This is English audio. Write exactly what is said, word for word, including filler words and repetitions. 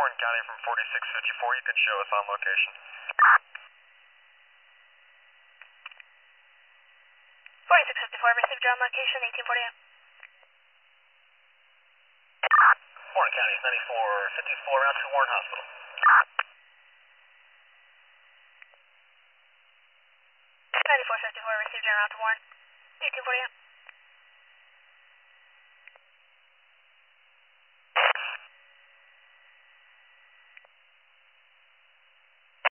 Warren County from forty-six fifty-four, you can show us on location. forty-six fifty-four, received your on location, eighteen forty-eight. Warren County is ninety-four fifty-four, route to Warren Hospital. ninety-four fifty-four, received your route to Warren, eighteen forty-eight.